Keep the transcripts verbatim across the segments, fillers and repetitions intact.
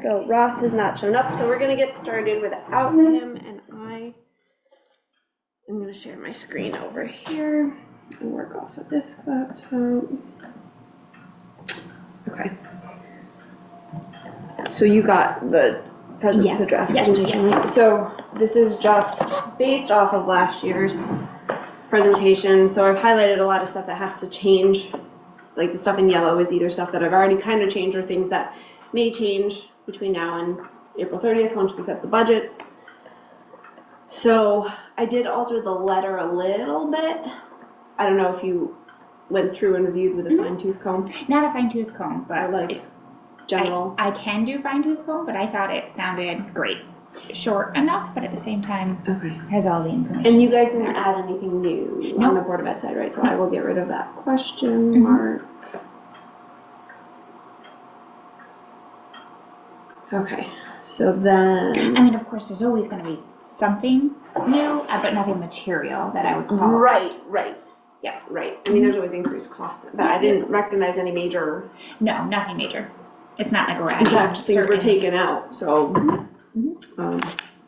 So Ross has not shown up, so we're gonna get started without him, and I am gonna share my screen over here and work off of this laptop. Okay. So you got the present, Yes. the draft Yeah. presentation. Yeah. So this is just based off of last year's presentation. So I've highlighted a lot of stuff that has to change. Like the stuff in yellow is either stuff that I've already kind of changed or things that may change between now and April thirtieth once we set the budgets. So I did alter the letter a little bit. I don't know if you went through and reviewed with a Mm-hmm. fine tooth comb. Not a fine tooth comb, but Or like it, general. I, I can do fine tooth comb, but I thought it sounded great. Short enough, but at the same time Okay. has all the information. And you guys didn't add anything new Nope. on the Board of Ed side, right? So I will get rid of that question Mm-hmm. mark. Okay, so then. I mean, of course, there's always going to be something new, uh, but nothing material that I would call Right, out. right. Yeah, right. I mean, there's always increased costs, but I didn't recognize any major. No, nothing major. It's not like we're In adding fact, things were certain- taken out, so. Mhm. Um,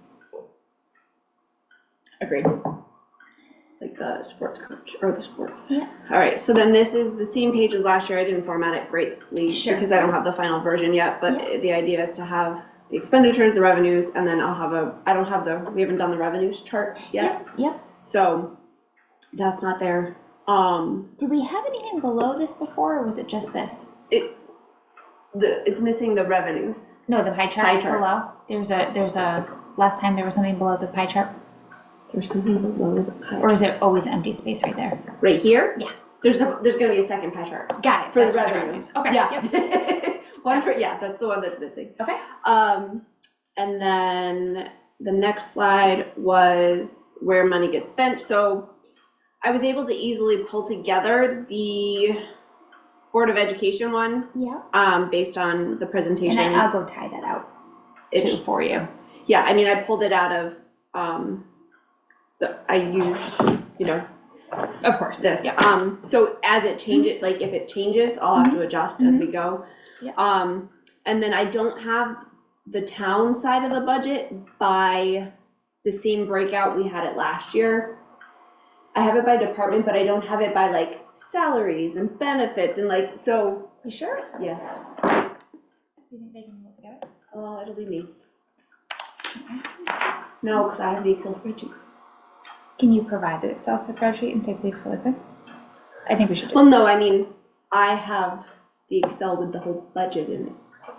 agreed. Like the sports coach, or the sports. Yeah. All right, so then this is the same page as last year. I didn't format it greatly Sure. because I don't have the final version yet, but Yeah. the idea is to have the expenditures, the revenues, and then I'll have a, I don't have the, we haven't done the revenues chart yet. Yep, yep. So that's not there. Um, Did we have anything below this before, or was it just this? it, the, it's missing the revenues. No, the pie chart, Pie chart. below. There's a, there's a, last time there was something below the pie chart, There's something below the pie. or is it always empty space right there? Right here? Yeah. There's, a- there's gonna be a second pie chart. Got it. For That's the for revenues. Okay. Yeah. Yep. One for, yeah, that's the one that's missing. Okay. Um, and then the next slide was where money gets spent. So I was able to easily pull together the Board of Education one, Yeah. um, based on the presentation. And I, I'll go tie that out It too sh- for you. Yeah, I mean, I pulled it out of, um, the, I used, you know, Of course. this. Yeah. Um, so as it changes, like if it changes, I'll have to adjust as we go. Yeah. Um, and then I don't have the town side of the budget by the same breakout we had it last year. I have it by department, but I don't have it by like salaries and benefits and like, so. You sure? Yes. You think they can pull together? Oh, it'll be me. Ask them. No, because I have the Excel spreadsheet. Can you provide the Excel spreadsheet and say, please fill this in? I think we should do Well, no, I mean, I have the Excel with the whole budget in it.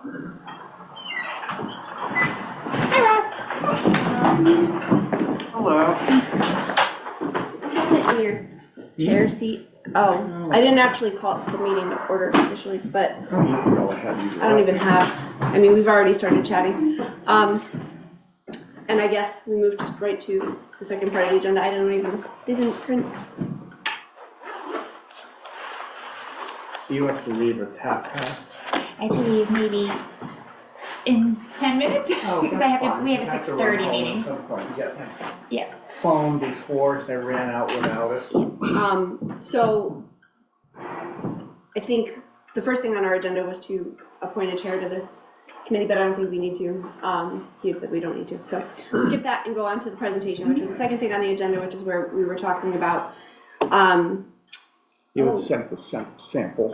Hi, Ross. Hello. Sit in your chair seat. Oh, I didn't actually call the meeting to order officially, but Oh, you can go ahead and do I don't that. even have, I mean, we've already started chatting. Um, and I guess we moved right to the second part of the agenda. I don't even, didn't print. So you have to leave with half past? I have to leave maybe in ten minutes, Oh, because I have to, we have a six thirty meeting. Yeah. Yeah. Phone before, because I ran out without it. Um, so I think the first thing on our agenda was to appoint a chair to this committee, but I don't think we need to. Um, he had said we don't need to. So we'll skip that and go on to the presentation, which was the second thing on the agenda, which is where we were talking about. Um, You Oh. had sent the sam- sample.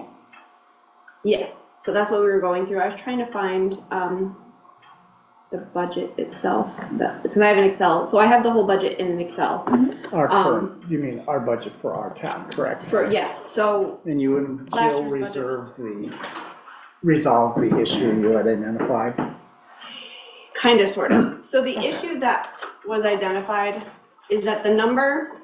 yes, so that's what we were going through. I was trying to find um, the budget itself, that, because I have an Excel. So I have the whole budget in an Excel. Our Um, current, you mean our budget for our town, correct? For, yes, so And you and Last Jill year's budget. reserved the, resolved the issue you had identified? kind of, sort of. So the issue that was identified is that the number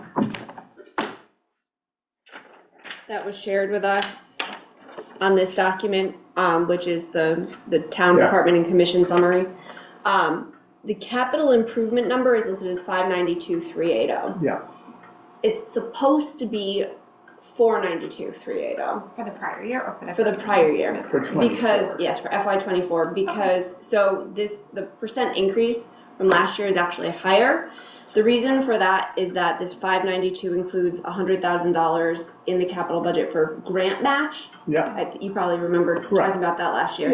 that was shared with us on this document, um, which is the, the town Yeah. department and commission summary, um, the capital improvement number is listed as five ninety-two, three eighty. Yeah, It's supposed to be four ninety-two, three eighty For the prior year or for the? for the prior year. for twenty-four. Because, yes, for F Y twenty-four, because, so this, the percent increase from last year is actually higher. The reason for that is that this five ninety-two includes one hundred thousand dollars in the capital budget for grant match. Yeah, I- You probably remember Right. talking about that last year. yeah,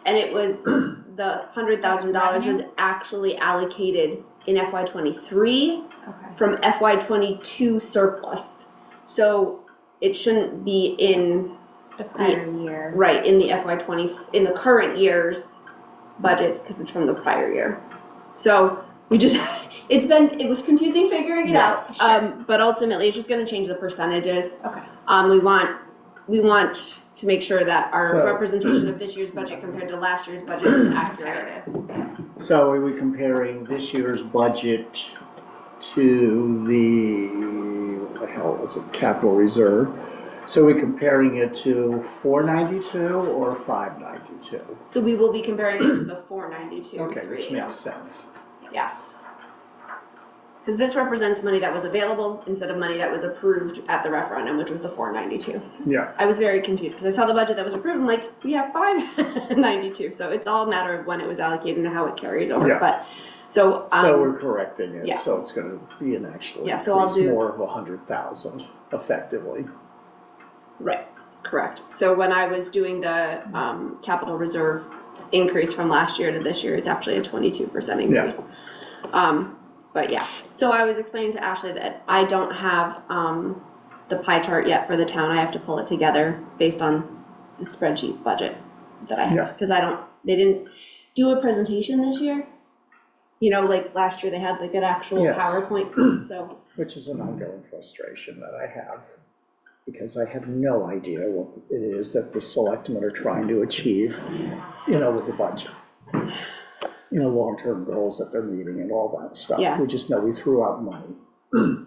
and it was, the hundred thousand dollars was actually allocated in F Y twenty-three Okay. from F Y twenty-two surplus. So it shouldn't be in, The prior year. right, in the F Y twenty, in the current year's budget, because it's from the prior year. So we just, it's been, it was confusing figuring it out. Yes. Um, but ultimately, it's just gonna change the percentages. Okay. Um, we want, we want to make sure that our So- representation of this year's budget compared to last year's budget is accurate. So are we comparing this year's budget to the, what the hell was it, capital reserve? So are we comparing it to four ninety-two or five ninety-two? So we will be comparing it to the four ninety-two, Okay, three. which makes sense. Yeah. Because this represents money that was available instead of money that was approved at the referendum, which was the four ninety-two. Yeah, I was very confused because I saw the budget that was approved, I'm like, we have five ninety-two. So it's all a matter of when it was allocated and how it carries over, Yeah. but, so. so um, we're correcting it, yeah. so it's gonna be an actual Yeah, so I'll increase do- more of a hundred thousand effectively. Right, correct. So when I was doing the, um, capital reserve increase from last year to this year, it's actually a twenty-two percent increase. Um, but yeah, so I was explaining to Ashley that I don't have, um, the pie chart yet for the town. I have to pull it together based on the spreadsheet budget that I Yeah. have, because I don't, they didn't do a presentation this year. You know, like last year they had like an actual Yes. PowerPoint, so, Which is an ongoing frustration that I have, because I have no idea what it is that the selectmen are trying to achieve, you know, with the budget. You know, long-term goals that they're meeting and all that stuff. Yeah. We just know we threw out money.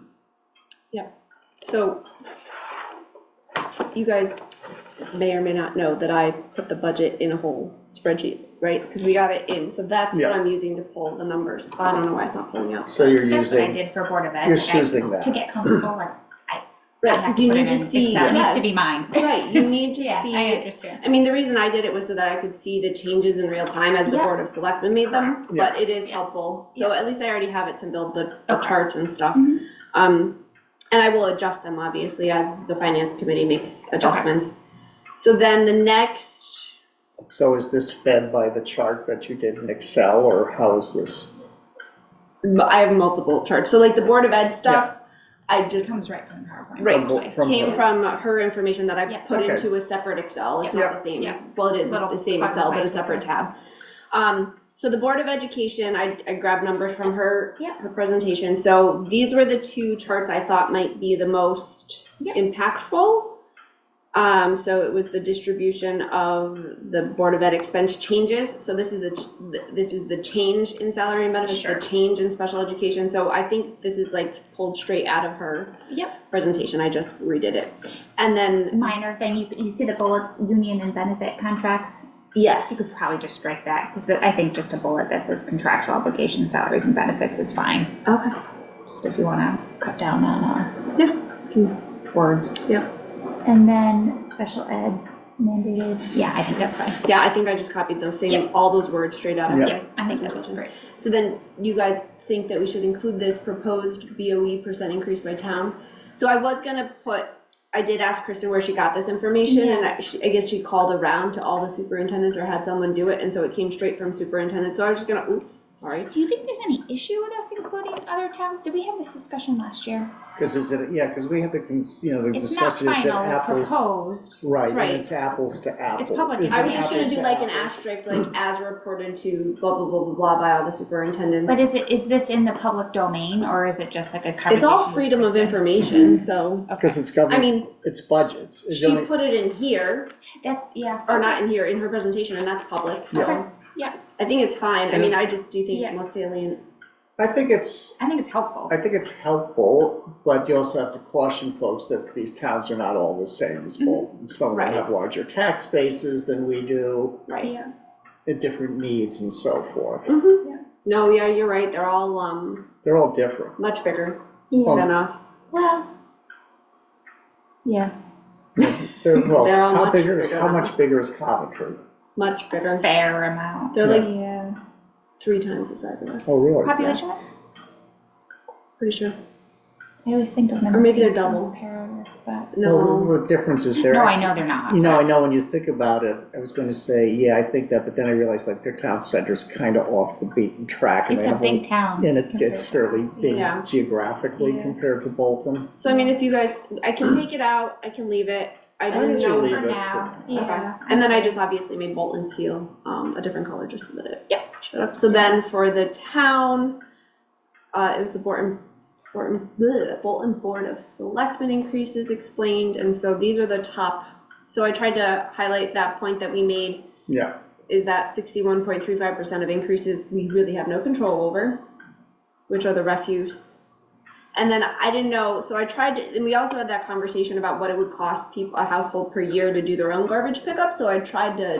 so you guys may or may not know that I put the budget in a whole spreadsheet, right? Because we got it in, so that's what Yeah. I'm using to pull the numbers. I don't know why it's not pulling out. So you're So that's what I using, did for Board of Ed. you're like, I- choosing that. To get comfortable, like, I Right, have because to you put need it to in see, Excel. It needs to yes. be mine. Right, you need to Yeah, I see, understand. I mean, the reason I did it was so that I could see the changes in real time as the Yeah. Board of Selectmen made them, Correct. Yeah. but it is Yeah. helpful. So at least I already have it to build the, the Okay. charts and stuff. Mhm. Um, and I will adjust them obviously as the finance committee makes adjustments. So then the next, so is this fed by the chart that you did in Excel, or how is this? I have multiple charts. So like the Board of Ed stuff, I It just, comes right from PowerPoint. right, probably. From came hers. from her information that I Yeah. put Okay. into a separate Excel. It's Yeah. not the same. Yeah. Well, it is, it's Little the same clever Excel, but a ways to separate do tab. Um, so the Board of Education, I, I grabbed numbers from her, Yeah. her presentation. So these were the two charts I thought might be the most Yeah. impactful. Um, so it was the distribution of the Board of Ed expense changes. So this is a, ch- th- this is the change in salary and benefits, Sure. the change in special education. So I think this is like pulled straight out of her Yep. presentation. I just redid it. And then, Minor thing, you, you see the bullets, union and benefit contracts? You yes, could probably just strike that, because I think just a bullet that says contractual obligations, salaries and benefits is fine. okay, Just if you wanna cut down on our yeah, words. yeah. And then special ed mandated, yeah, I think that's fine. Yeah, I think I just copied those same, Yep. all those words straight out of Yeah. the Yep, I think that looks great. So then you guys think that we should include this proposed B O E percent increase by town? So I was gonna put, I did ask Kristen where she got this information, and I, she- I guess she called around to all the superintendents or had someone do it, and so it came straight from superintendent, so I was just gonna, oops, sorry. Do you think there's any issue with us including other towns? Did we have this discussion last year? Because is it, yeah, because we had the, cons- you know, the It's not discussion is that final, apples. proposed. Right, Right. and it's apples to apples. public Is I it was just gonna apples do to like an apples? asterisk, like as reported to blah, blah, blah, blah, blah by all the superintendents. But is it, is this in the public domain, or is it just like a conversation? It's all with freedom of Kristen? information, so, Because it's I government, mean, it's budgets. It's she only- put it in here, That's, yeah. or not in here, in her presentation, and that's public, so. Okay, yeah. I think it's fine, I mean, I just do think it's Yeah. most salient. I think it's, I think it's helpful. I think it's helpful, but you also have to caution folks that these towns are not all the same as Bolton. Some of them Right. have larger tax bases than we do, Right. Yeah. and different needs and so forth. Mm-hmm. Yeah. No, yeah, you're right, they're all, um, They're all different. much bigger Yeah, than us. well, yeah, They're, well, They're all how much bigger, is- bigger how than much us. bigger is Coventry? Much bigger. fair amount. They're like Yeah. three times the size of us, Oh, really? Population wise? pretty sure. I always think of them Or as maybe they're being double. comparative, but, Well, No, the difference is they're. no, I actually- know they're not. You know, I but- know when you think about it, I was going to say, yeah, I think that, but then I realized like their town center's kind of off the beaten track. and It's they a have big town. And it's, compared it's to fairly us, big Yeah. geographically Yeah. compared to Bolton. so I mean, if you guys, I can take it out, I can leave it, I Let's didn't you know. leave for it now, for- yeah. Okay. And then I just obviously made Bolton teal, um, a different color just so that it. Yep. Showed up. So then for the town, uh, it was the Bolton, Bolton, bleh, Bolton Board of Selectmen increases explained, and so these are the top. So I tried to highlight that point that we made, Yeah, is that sixty-one point three five percent of increases we really have no control over, which are the refuse. And then I didn't know, so I tried to, and we also had that conversation about what it would cost people, a household per year to do their own garbage pickup, so I tried to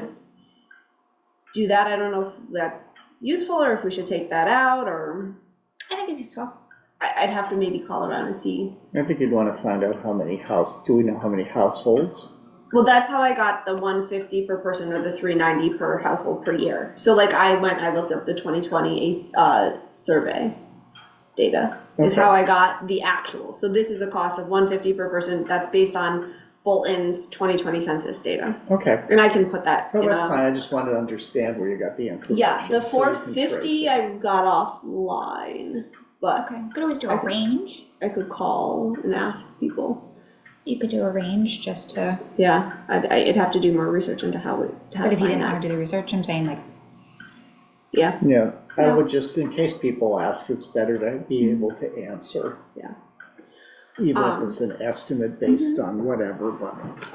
do that. I don't know if that's useful or if we should take that out, or I think it's useful. I, I'd have to maybe call around and see. I think you'd want to find out how many house, do we know how many households? Well, that's how I got the one fifty per person or the three ninety per household per year. So like I went, I looked up the twenty twenty ACE, uh, survey data, is Okay. how I got the actual. So this is a cost of one fifty per person, that's based on Bolton's twenty twenty census data. Okay, And I can put that oh, in that's a- fine, I just wanted to understand where you got the information. Yeah, the so you four can trace fifty it. I got offline, but Okay, you could always do a range. I could call and ask people. You could do a range just to, Yeah, I'd, I'd have to do more research into how it, how but to if you find didn't that. wanna do the research, I'm saying like, Yeah, Yeah, I Yeah. would just, in case people ask, it's better to be able to answer. Yeah. Even if Um, it's an estimate based on whatever, but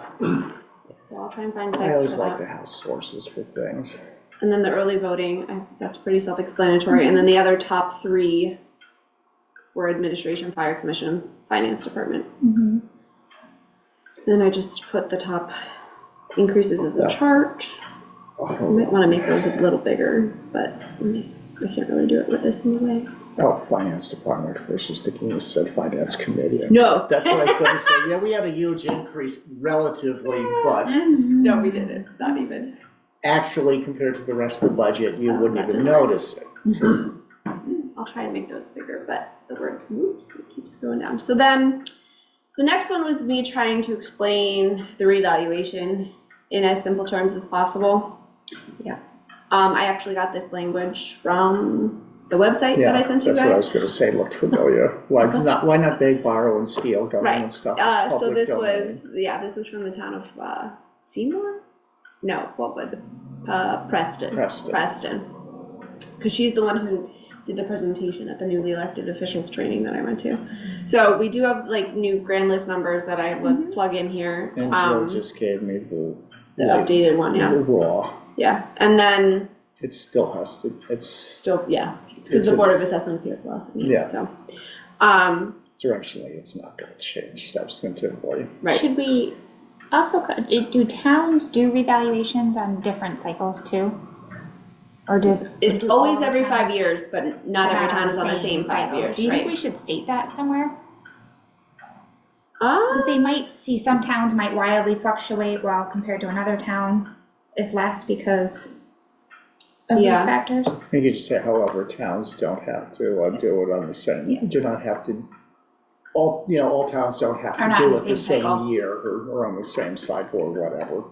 so I'll try and find I sites always for like that. to have sources for things. And then the early voting, I, that's pretty self-explanatory. And then the other top three were administration, fire commission, finance department. mhm. Then I just put the top increases as a chart. I Oh, might wanna make those a little bigger, but mm, I can't really do it with this anyway. oh, finance department, first was thinking you said finance committee. No. That's what I was gonna say, yeah, we had a huge increase relatively, but No, we didn't, not even. actually compared to the rest of the budget, you Oh, wouldn't that even didn't work. notice it. I'll try and make those bigger, but the word, whoops, it keeps going down. So then, the next one was me trying to explain the revaluation in as simple terms as possible. Yeah. Um, I actually got this language from the website that I Yeah, sent you that's what I guys. was gonna say, looked familiar. Why not, why not beg, borrow, and steal? Right, Government stuff is uh, so public this domain. was, yeah, this was from the town of, uh, Seymour? No, what was it? Uh, Preston. Preston. Preston. Cause she's the one who did the presentation at the newly elected officials training that I went to. So we do have like new grand list numbers that I would Mhm. plug in here. And Jill Um, just gave me the. the updated one, yeah, The raw, yeah, and then it still has to, it's, still, yeah, cause it's, the a- Board of Assessment P S L S, Yeah. so. Um, directionally, it's not gonna change substantively. right, Should we also, co- do do towns do revaluations on different cycles too? Or does? it's do all always the every five towns- years, but not but every town is on the same five cycle? years, Do you think we right? should state that somewhere? Uh, Because they might see some towns might wildly fluctuate while compared to another town is less because of Yeah. these factors. I think you just say, however, towns don't have to uh, do it on the same, Yeah. do not have to, all, you know, all towns don't have Are to not do in it the the same cycle. same year or, or on the same cycle or whatever.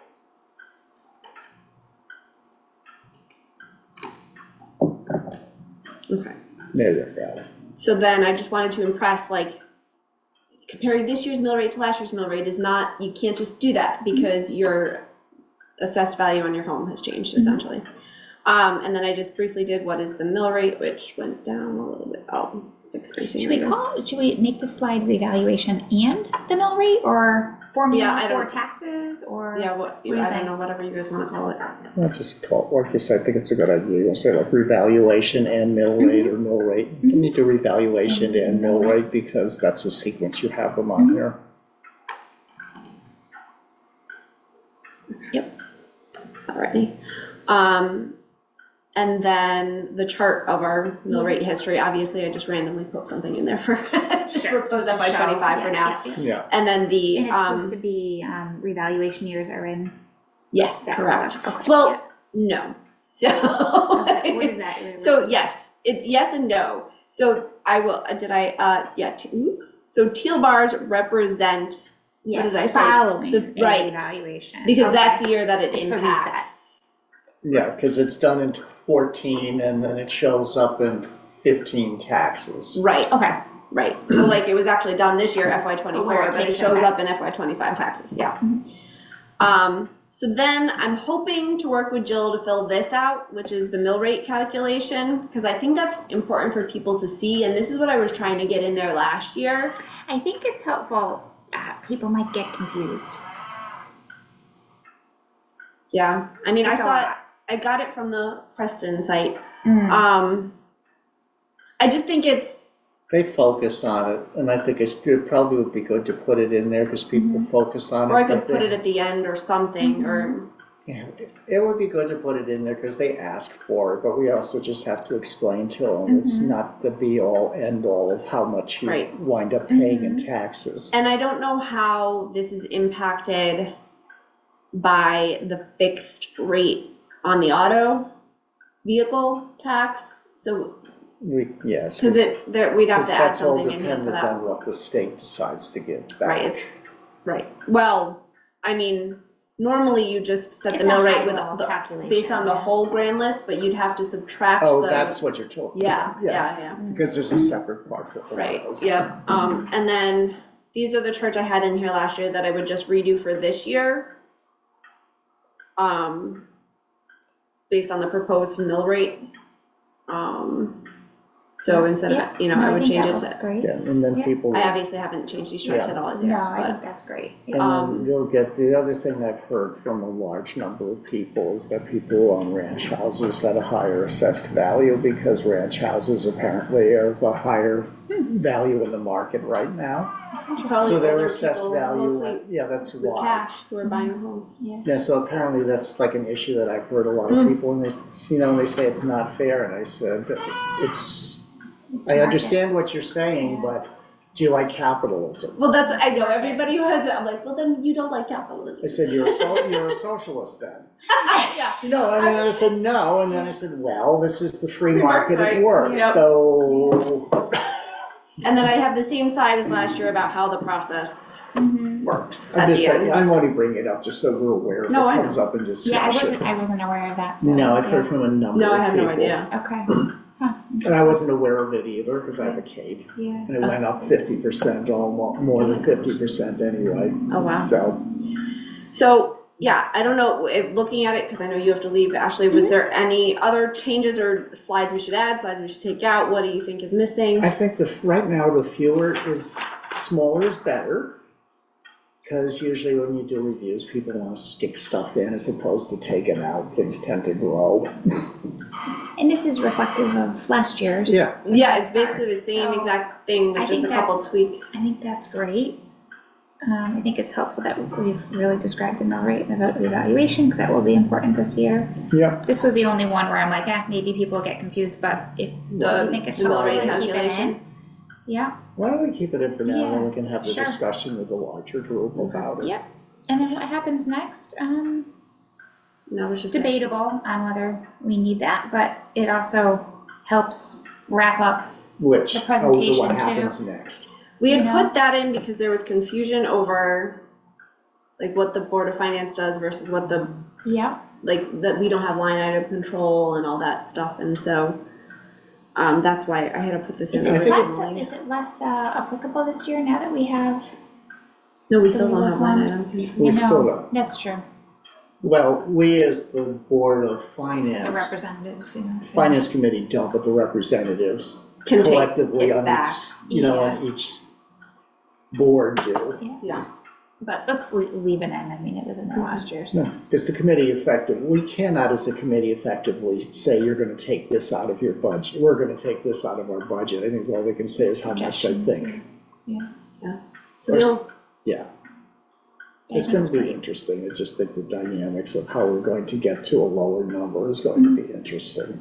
okay. There you go. So then I just wanted to impress, like, comparing this year's mill rate to last year's mill rate is not, you can't just do that because your assessed value on your home has changed Mhm. essentially. Um, and then I just briefly did what is the mill rate, which went down a little bit. Oh, fix spacing. Should we later. call, should we make the slide revaluation and the mill rate or Yeah, formula I for don't- taxes or? Yeah, what, do you I think? don't know, whatever you guys wanna call it. I'll just call, like you said, I think it's a good idea, you'll say like revaluation and mill rate or mill rate. You need to revaluation Mhm. and mill rate because that's the sequence you have them on Mhm. here. Alrighty. Um, and then the chart of our mill rate history, obviously I just randomly put something in there for, for post F Y twenty-five for now. Yeah, And then the, And it's um, supposed to be, um, revaluation years are in. yes, that correct. column. Okay, Well, no, so. yeah. Okay, what is that? So yes, it's yes and no. So I will, uh, did I, uh, yeah, t- oops, so teal bars represent, Yeah, did I say? following The- a right. evaluation. because Okay. that's the year that it It's the reset. impacts. Yeah, because it's done in fourteen and then it shows up in fifteen taxes. Right, Okay, right, so like it was actually done this year, F Y Where twenty-four, it but it takes shows up effect. in F Y twenty-five taxes, yeah. Mhm. Um, so then I'm hoping to work with Jill to fill this out, which is the mill rate calculation, because I think that's important for people to see, and this is what I was trying to get in there last year. I think it's helpful, uh, people might get confused. Yeah, I mean, I It's a saw it, lot. I got it from the Preston site. Mm. Um, I just think it's, They focus on it, and I think it's good, probably would be good to put it in there because people Mhm. focus on it. or I could but put they- it at the end or something, or, Yeah, it- it would be good to put it in there because they ask for it, but we also just have to explain to them, it's Mhm. not the be-all, end-all of how much you Right. wind up paying in Mhm. taxes. and I don't know how this is impacted by the fixed rate on the auto vehicle tax, so, We, yes. cause it's, there, we'd have to add That's all something in here for dependent that. on what the state decides to give back. Right, it's, right, well, I mean, normally you just set the It's a mill rate with high-level the, calculation. based on the yeah. whole grand list, but you'd have to subtract the. Oh, that's what you're talking Yeah, about. Yes, yeah, yeah, because there's a separate part for all right, those. yep, um, and then these are the charts I had in here last year that I would just redo for this year. Um, based on the proposed mill rate. Um, so instead Yeah, of, you know, no, I would think change that it looks to, great. Yeah, and then Yeah. people. I obviously haven't changed these charts Yeah. at all No, there, I think but, that's great. And um, then you'll get, the other thing I've heard from a large number of people is that people own ranch houses at a higher assessed value because ranch houses apparently are of a higher value in the market right now. That's interesting. Probably So their older assessed people, value, mostly yeah, that's with why. cash who are buying homes. Yeah. Yeah, so apparently that's like an issue that I've heard a lot of Mm. people, and they, s- you know, and they say it's not fair, and I said, it's, It's I market. understand what you're saying, Yeah. but do you like capitalism? Well, that's, I know, everybody who has it, I'm like, well, then you don't like capitalism. I said, you're a sol, you're a socialist then. Yeah, No, and then I said, no, and then I said, well, this is the free Free market, market at right, work, yep. so. and then I have the same side as last year about how the process Mhm. works I'm at just the saying, end. I'm only bringing it up just so we're aware if it No, I comes know. up in discussion. Yeah, I wasn't, I wasn't aware of that, so. No, I've yeah. heard from a number of people. No, I have no idea. Okay. Huh. And I wasn't aware of it either, because I have a cape, Yeah. and it went up fifty percent, almost, more than fifty percent anyway. Oh, wow. So, So, yeah, I don't know, if, looking at it, because I know you have to leave, Ashley, was Mhm. there any other changes or slides we should add, slides we should take out? What do you think is missing? I think the, right now, the fewer is, smaller is better. Because usually when you do reviews, people want to stick stuff in as opposed to take it out, things tend to grow. And this is reflective of last year's. Yeah, Yeah, it's basically the same So, exact thing, I with just a think couple that's- tweaks. I think that's great. Um, I think it's helpful that we've really described the mill rate and the evaluation, because that will be important this year. yeah. This was the only one where I'm like, eh, maybe people get confused, but if The- you think it's the mill helpful rate to keep it calculation. in. Yeah, Why don't we keep it in for now, and then Yeah, we can have the sure. discussion with the larger group about it. yep. And then what happens next? Um, No, it's just. debatable on whether we need that, but it also helps wrap up. Which, The oh, presentation what too. happens next. We had you know? put that in because there was confusion over, like, what the Board of Finance does versus what the, Yeah. like, that we don't have line item control and all that stuff, and so, um, that's why I had to put this in Is it I think less, originally. is it less uh, applicable this year now that we have? No, we do still we don't work have line on- item control. We I still know, don't. That's true. Well, we as the Board of The Finance, representatives, you know. Finance Committee don't, but the representatives Can take collectively it on back. each, you know, on each board do. Yeah. But let's le- leave it in. I mean, it was in there last year, so. No, because the committee effective, we cannot as a committee effectively say, you're gonna take this out of your budget, we're gonna take this out of our budget. I think all they can say is how much I Suggestions, think. Yeah. So we'll, Yeah, I it's think gonna it's be great. interesting. I just think the dynamics of how we're going to get to a lower number is going to be interesting.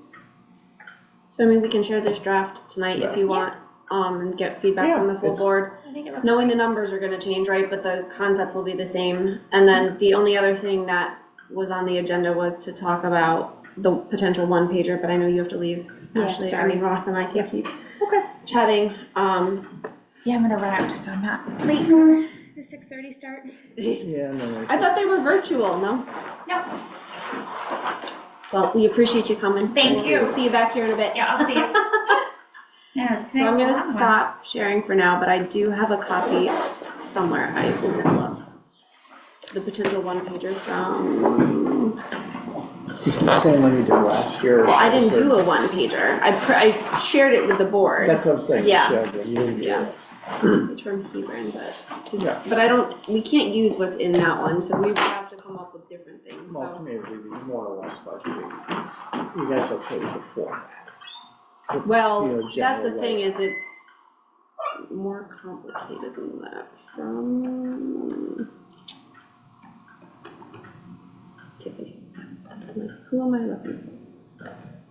so I mean, we can share this draft tonight if you want, um, and get feedback Yeah, from the full it's- board. I think it looks Knowing the numbers are gonna change, right, but the concepts will be the same. And then the only other thing that was on the agenda was to talk about the potential one pager, but I know you have to leave. Yeah, Ashley, I sorry. mean Ross and I can't keep Okay. chatting. Um, Yeah, I'm gonna run out just so I'm not late for the six thirty start. Yeah, no, I thought they were virtual, no? No, Well, we appreciate you coming. Thank We'll- you. We'll see you back here in a bit. yeah, I'll see you. Yeah, So I'm gonna stop sharing for now, but I do have a copy somewhere. I will pull up the potential one pager from, it's the same one you did last year. well, I didn't do a one pager. I, pr- I shared it with the board. That's what I'm saying, you Yeah. showed it, you didn't do Yeah. it. It's from Hebron, but, to- Yeah. but I don't, we can't use what's in that one, so we would have to come up with different things, Well, to so. me, it would be more or less like, you you guys okay with the format? Well, You know, that's the general thing, layout. is it's more complicated than that from Tiffany. Who am I looking for?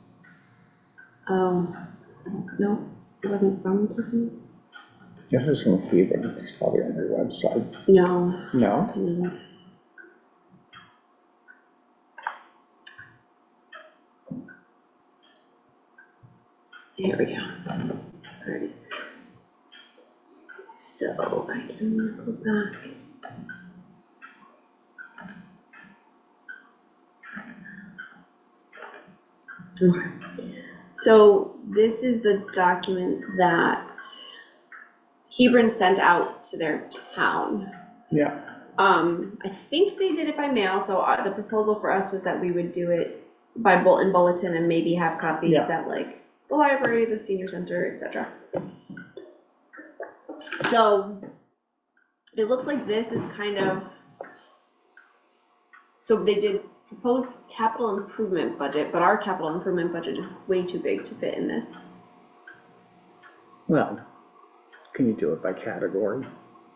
Oh, no, it wasn't from Tiffany? If it's from Hebron, it's probably on their website. No. No? no. There we go. Alright. So I can go back. Okay. So this is the document that Hebron sent out to their town. Yeah. Um, I think they did it by mail, so uh, the proposal for us was that we would do it by bulletin bulletin and maybe have copies Yeah. at like the library, the senior center, et cetera. So it looks like this is kind of, so they did propose capital improvement budget, but our capital improvement budget is way too big to fit in this. Well, can you do it by category?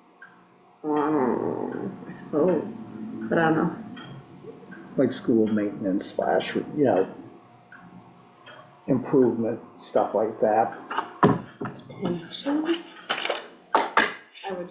Um, I suppose, but I don't know. Like school maintenance slash, you know, improvement, stuff like that. Potentially. I would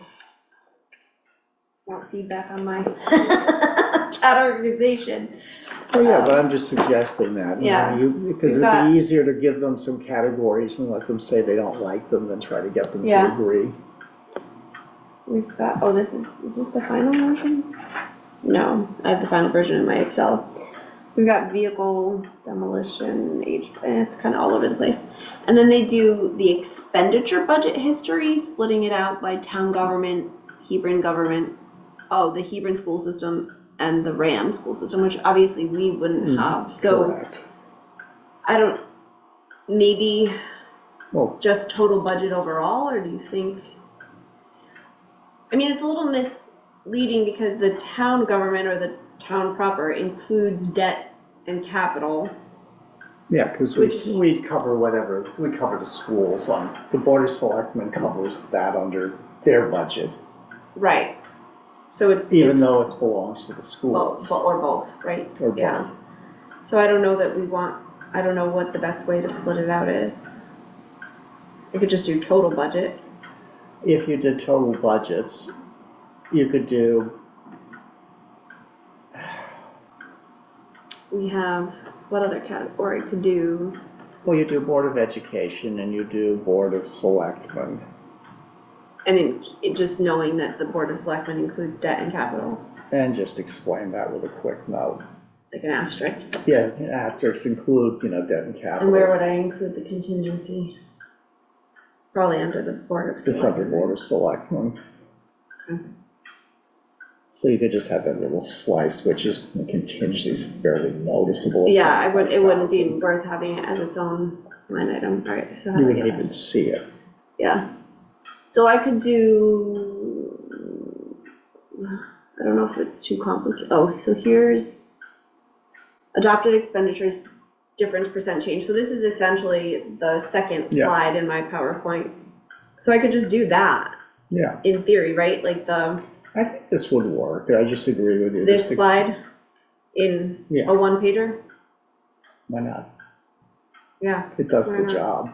want feedback on my categorization. Oh, yeah, but I'm just suggesting that, you know, Yeah. you, because We've it'd got- be easier to give them some categories and let them say they don't like them than try to get them to Yeah. agree. We've got, oh, this is, is this the final version? No, I have the final version in my Excel. We've got vehicle demolition, age, eh, it's kind of all over the place. And then they do the expenditure budget history, splitting it out by town government, Hebron government, oh, the Hebron school system, and the Ram school system, which obviously we wouldn't Mhm, have. So Correct. I don't, maybe Well, just total budget overall, or do you think? I mean, it's a little misleading because the town government or the town proper includes debt and capital. yeah, because we, Which- we cover whatever, we cover the schools on, the Board of Selectmen covers that under their budget, Right. So it's. even it's though it belongs to the both, schools. bo- or both, right? Or Yeah. both. So I don't know that we want, I don't know what the best way to split it out is. We could just do total budget. If you did total budgets, you could do, We have, what other category could do? well, you do Board of Education and you do Board of Selectmen. And in, it just knowing that the Board of Selectmen includes debt and capital, And just explain that with a quick note. like an asterisk. Yeah, asterisk includes, you know, debt and capital. And where would I include the contingency? Probably under the Board of It's under Selectmen. Board of Selectmen. Okay. So you could just have that little slice, which is contingency is fairly noticeable. Yeah, I would, it wouldn't be twenty-five thousand. worth having it as its own line item, alright, so how You do I wouldn't get even that? see it. Yeah. So I could do, I don't know if it's too complicated, oh, so here's adopted expenditures, difference percent change, so this is essentially the second Yeah. slide in my PowerPoint. So I could just do that, Yeah, in theory, right, like the, I think this would work. I just agree with you. this Just to- slide in Yeah. a one pager? Why not? Yeah, It does Why the not? job.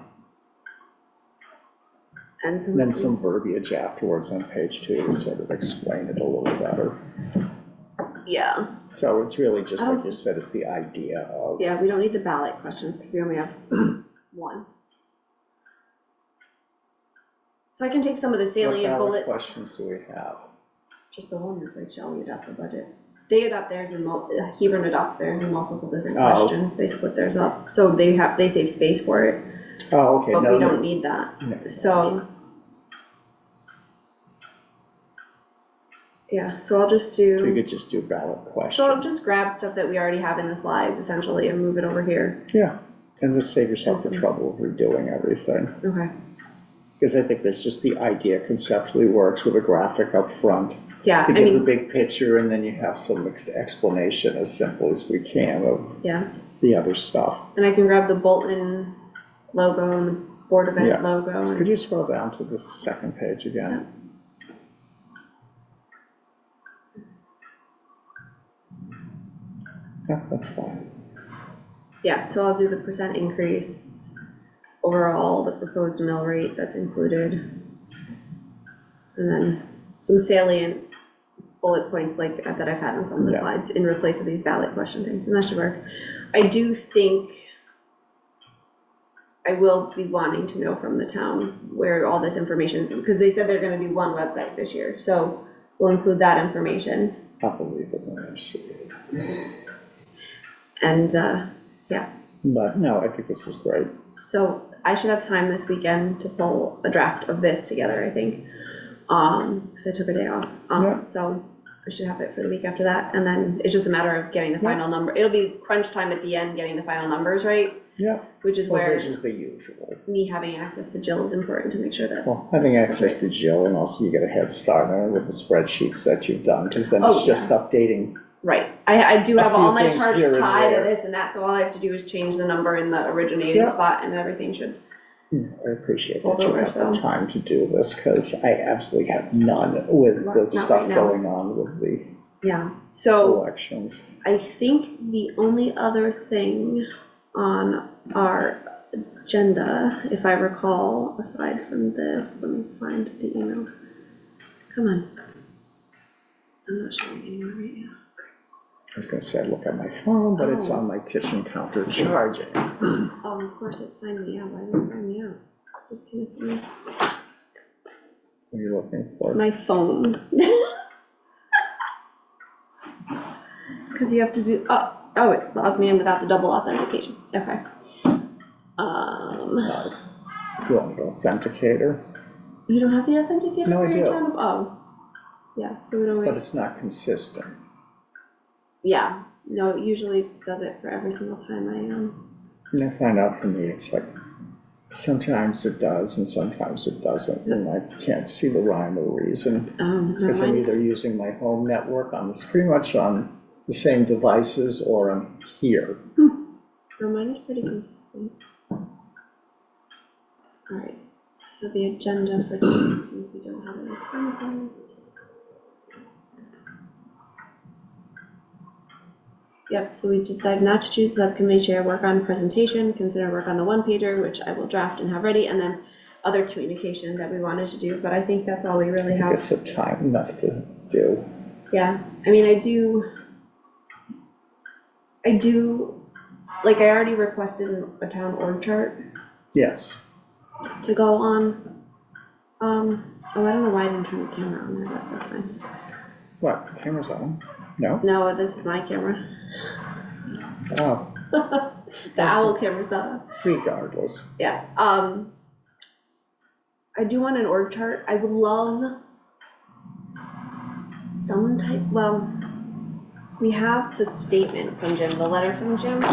and some. And then some verbiage afterwards on page two to sort of explain it a little better. Yeah, So it's really just like Oh. you said, it's the idea of, yeah, we don't need the ballot questions, because we only have one. So I can take some of the what salient ballot bullets. questions do we have? Just the one that's like, shall we adopt the budget? They adopt theirs in mul, uh, Hebron adopts theirs in multiple different Oh. questions, they split theirs up, so they have, they save space for it, Oh, okay, but no, we no, don't need that, no. so. Yeah, so I'll just So you do, could just do ballot so I'll questions. just grab stuff that we already have in the slides essentially and move it over here. Yeah, and just save yourself the Awesome. trouble of redoing everything. Okay. Because I think that's just the idea conceptually works with a graphic up front Yeah, to I give the mean, big picture, and then you have some ex- explanation as simple as we can of yeah, the other stuff. and I can grab the Bolton logo and the Board of Yeah. Ed logo. So and- could you scroll down to the second page again? Yeah, that's fine. Yeah, so I'll do the percent increase, overall, the proposed mill rate that's included. And then some salient bullet points like that I've had on some of the Yeah. slides in replace of these ballot question things, and that should work. I do think I will be wanting to know from the town where all this information, because they said they're gonna do one website this year, so we'll include that information. I'll believe it when I see it. And, uh, yeah, But no, I think this is great. so I should have time this weekend to pull a draft of this together, I think. Um, because I took a day off, Yeah. um, so I should have it for the week after that, and then it's just a matter of getting the Yeah. final number. It'll be crunch time at the end, getting the final numbers right, Yeah, which is well, where this is the usual. me having access to Jill is important to make sure that. Well, having access to Jill, and also you get a head start on it with the spreadsheets that you've done, because then Oh, it's just yeah. updating. Right, I, I do A have few all my things charts here and tied to there. this and that, so all I have to do is change the number in the originating Yeah. spot and everything should, I appreciate Hold that you over, have the so. time to do this, because I absolutely have none with Not the right stuff now. going on with the yeah. So elections. I think the only other thing on our agenda, if I recall, aside from this, let me find the email. Come on. I'm not showing anywhere right now. I was gonna say, look at my phone, but it's Oh. on my kitchen counter charging. Oh, of course it signed me out. Why did it sign me out? Just connect me. What are you looking for? My phone. Because you have to do, oh, oh, it logged me in without the double authentication. Okay. Um, Uh, You want an authenticator, you don't have the authenticator No, for I your do. town? Oh. Yeah, so it always. but it's not consistent. Yeah, no, it usually does it for every single time I, um, And I find out for me, it's like, sometimes it does and sometimes it doesn't, and I can't see the rhyme or reason. um, no, Because I'm mine's, either using my home network on, it's pretty much on the same devices, or I'm here. no, mine is pretty consistent. Alright, so the agenda for today, since we don't have it in front of us. Yep, so we decided not to choose the subcommittee chair, work on presentation, consider work on the one pager, which I will draft and have ready, and then other communication that we wanted to do, but I think that's all we really I have. guess it's time enough to do. Yeah, I mean, I do, I do, like, I already requested a town org chart Yes, to go on. Um, oh, I don't know why I didn't turn the camera on there, but that's fine. what, the camera's on? No? No, this is my camera. Oh, The owl camera's not on. regardless. Yeah, um, I do want an org chart. I would love some type, well, we have the statement from Jim, the letter from Jim.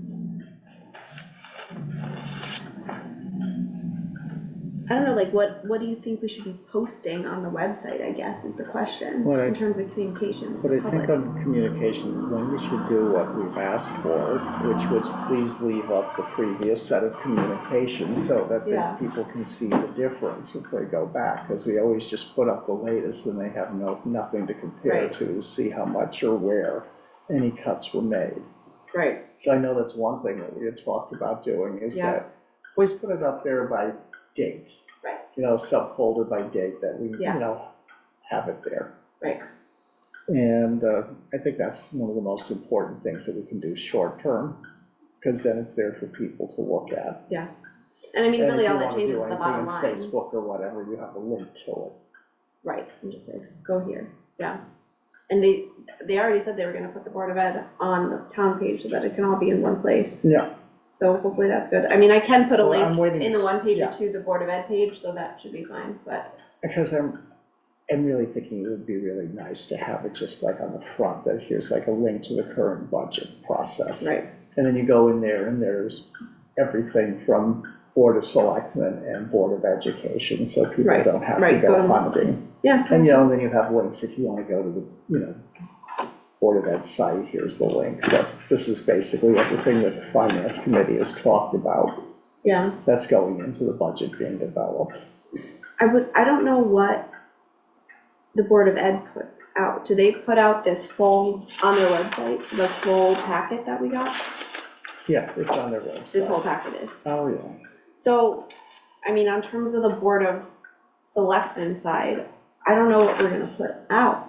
I don't know, like, what, what do you think we should be posting on the website, I guess, is the question, What I- in terms of communications But with I the think public. on communications, when we should do what we've asked for, which was please leave up the previous set of communications so that the Yeah. people can see the difference if they go back, because we always just put up the latest and they have no, nothing to compare Right. to, to see how much or where any cuts were made. Right, So I know that's one thing that we had talked about doing, is Yeah. that, please put it up there by date. Right. You know, subfolder by date, that we, you Yeah. know, have it there. right. And uh, I think that's one of the most important things that we can do short-term, because then it's there for people to look at. Yeah, and I mean, And really, if you all that wanna changes do is the anything bottom in line. Facebook or whatever, you have a link to it. Right, and just say, go here, yeah. And they, they already said they were gonna put the Board of Ed on the town page so that it can all be in one place. Yeah, So hopefully that's good. I mean, I can put a Well, I'm link waiting in to the s- one page yeah. to the Board of Ed page, so that should be fine, but, because I'm, I'm really thinking it would be really nice to have it just like on the front, that here's like a link to the current budget process. right, And then you go in there and there's everything from Board of Selectmen and Board of Education, so people Right, don't have to right, go go to multiple. hunting. yeah. And, you know, then you have links if you wanna go to the, you know, Board of Ed site, here's the link. But this is basically everything that the Finance Committee has talked about, Yeah, that's going into the budget being developed. I would, I don't know what the Board of Ed puts out. Do they put out this full, on their website, the full packet that we got? Yeah, it's on their website. This whole packet is. Oh, yeah. So, I mean, on terms of the Board of Selectmen side, I don't know what we're gonna put out.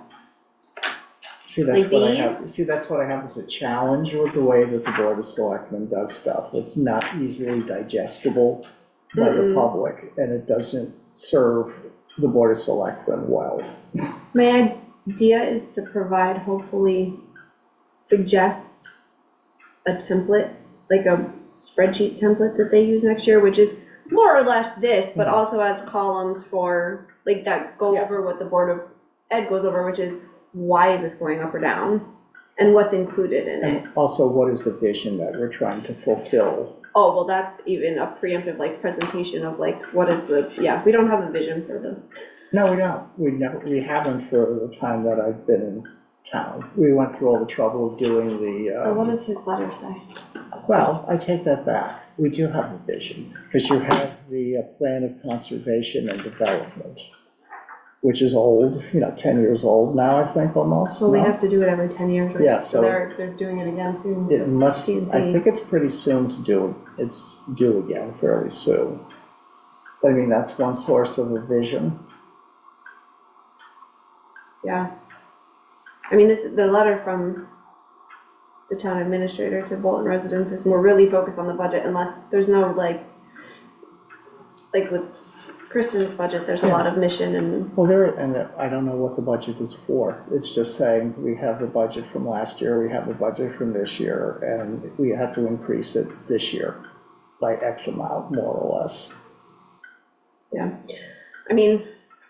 See, that's Like what I these? have, see, that's what I have as a challenge with the way that the Board of Selectmen does stuff. It's not easily digestible by the Mm-mm. public, and it doesn't serve the Board of Selectmen well. My idea is to provide, hopefully, suggest a template, like a spreadsheet template that they use next year, which is more or less this, but Mhm. also has columns for, like, that go Yeah. over what the Board of Ed goes over, which is, why is this going up or down? And what's included in it. And also, what is the vision that we're trying to fulfill? Oh, well, that's even a preemptive, like, presentation of, like, what is the, yeah, we don't have a vision for the, No, we don't. We never, we haven't for the time that I've been in town. We went through all the trouble of doing the, oh, what uh, does his letter say? well, I take that back. We do have a vision, because you have the uh, Plan of Conservation and Development, which is old, you know, ten years old now, I think, almost. So we no? have to do it every ten years, right? Yeah, so- they're, they're doing it again soon. It must, P and Z. I think it's pretty soon to do, it's due again fairly soon. But I mean, that's one source of a vision. Yeah. I mean, this, the letter from the town administrator to Bolton residents is more really focused on the budget unless, there's no like, like with Kristen's budget, there's a lot of mission and, Well, there, and there- I don't know what the budget is for. It's just saying, we have the budget from last year, we have the budget from this year, and we have to increase it this year by X amount, more or less. yeah. I mean,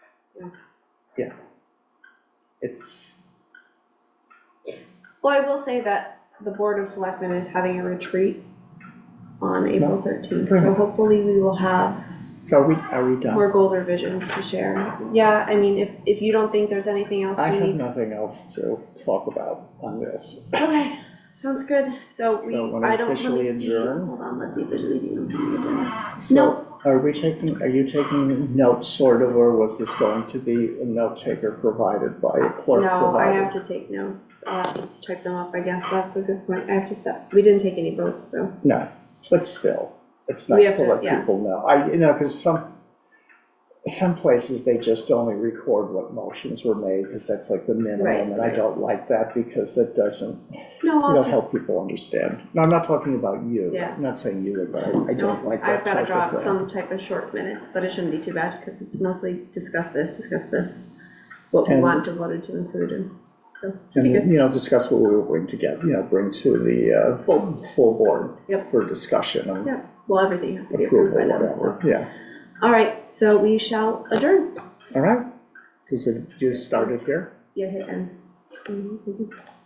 It's, well, I will say that the Board of Selectmen is having a retreat on April thirteenth, so Good. hopefully we will have so are we, are we done? more goals or visions to share. Yeah, I mean, if, if you don't think there's anything else I we have need. nothing else to talk about on this. Okay, sounds good. So we, So wanna I don't, let officially me see, adjourn? hold on, let's see if there's anything else on the agenda. So, No. are we taking, are you taking notes sort of, or was this going to be a note taker provided by a clerk No, I have provided? to take notes. I'll have to check them up, I guess. That's a good point. I have to set, we didn't take any votes, so. No, but still, it's We nice have to to- let yeah. people know. I, you know, because some, some places, they just only record what motions were made, because that's like the Right, minimum, and I right. don't like that, because that doesn't, No, you I'll don't help just, people understand. No, I'm not talking about you. Yeah. I'm not saying you, but I I don't no, like I've that gotta type draw up of thing. some type of short minutes, but it shouldn't be too bad, because it's mostly discuss this, discuss this, what we And- want to, wanted to include in, so, should be And, good. you know, discuss what we were going to get, you know, bring to the, uh, Full, full board Yep. for discussion and yeah, well, everything has to be approved approval, by them, so. whatever, yeah. All right, so we shall adjourn. All right, because you started here. Yeah, hit end. Mhm.